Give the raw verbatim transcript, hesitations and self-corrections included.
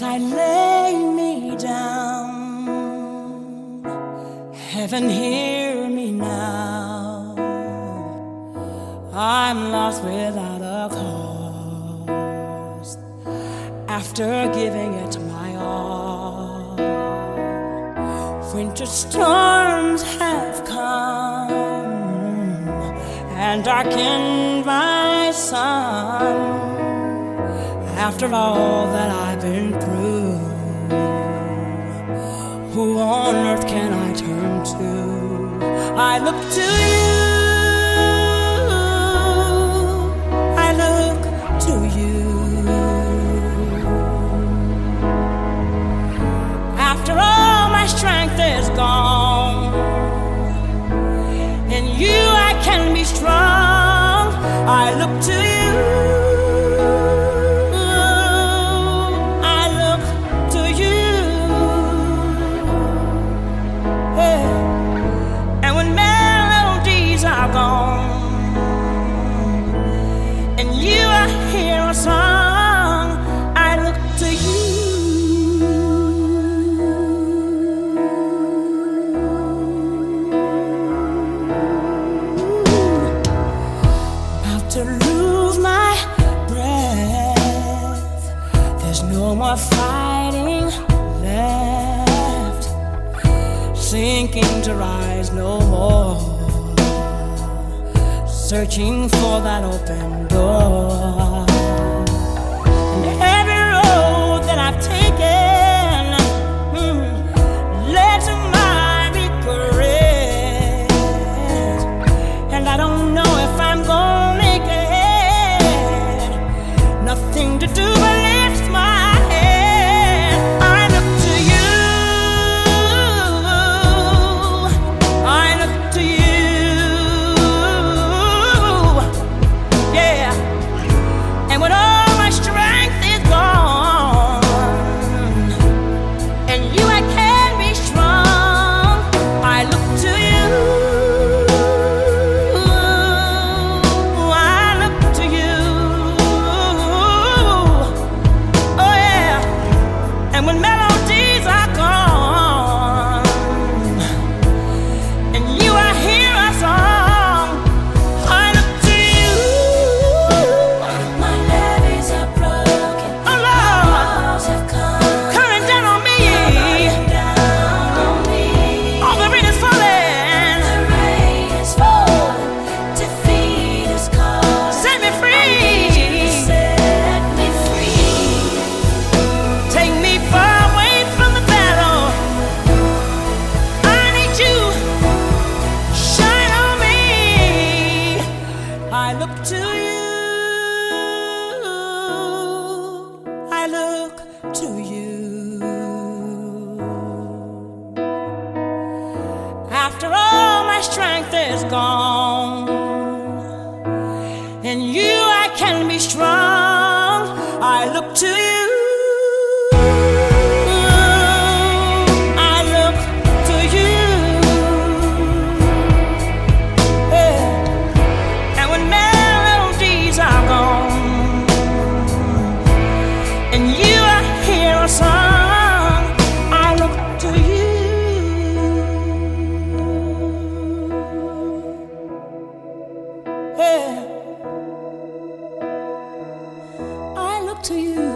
as I lay me down. Heaven, hear me now. I'm lost without a cause. After giving it my all, winter storms have come and darkened my sun. After all that I've been through, who on earth can I turn to? I look to you, I look to you. After all my strength is gone, in you I can be strong. I look to you. To lose my breath, there's no more fighting left, sinking to rise no more, searching for that open door. And every road that I've taken mm, led to my regret, and I don't know if I'm going to do but lift my head. I look to you, I look to you, yeah. And when all my strength is gone, and you I can be strong, I look to you. When melodies are gone, and you I hear a song, I look to you. My levees are broken, oh Lord, walls have come, coming down on me, coming down on me. All the rain is falling, the rain is falling, defeat is calling. Set me free, set me free. Take me far away from the battle. I need you, shine on me. I look to you, I look to you. After all my strength is gone, in you I can be strong. I look to you. To you.